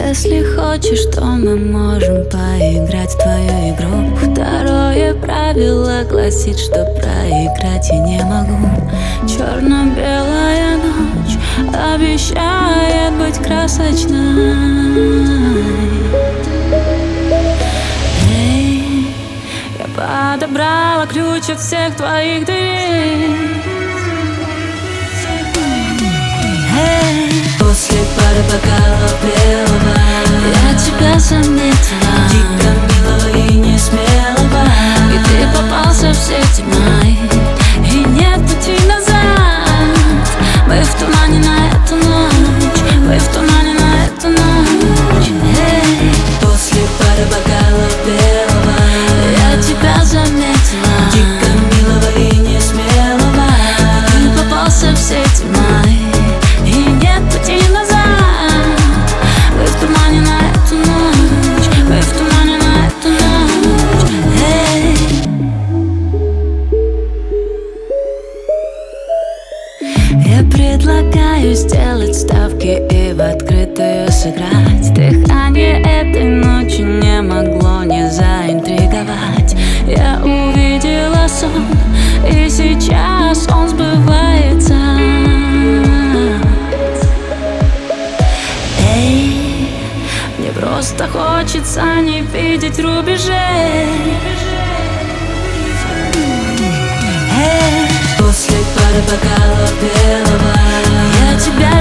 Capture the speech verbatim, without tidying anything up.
Если хочешь, то мы можем поиграть в твою игру. Второе правило гласит, что проиграть я не могу. Черно-белая ночь обещает быть красочной. Эй, я подобрала ключ от всех твоих дверей. Эй, после пары бокалов белого я тебя заметила, дико милого и несмелого. И ты попался в сети мои, и нет пути назад. Мы в тумане на эту ночь, мы в тумане на эту ночь. Эй, после пары бокалов белого я тебя заметила, дико милого и несмелого. И ты попался в сети мои, и нет пути назад. Мы в тумане на эту ночь, мы в тумане на эту ночь. Эй. Я предлагаю сделать ставки и в открытую сыграть. Дыхание этой ночи не могло не заинтриговать. Я увидела сон, и сейчас он сбывается. Эй, мне просто хочется не видеть рубежей. Эй, после пары бокалов белого я тебя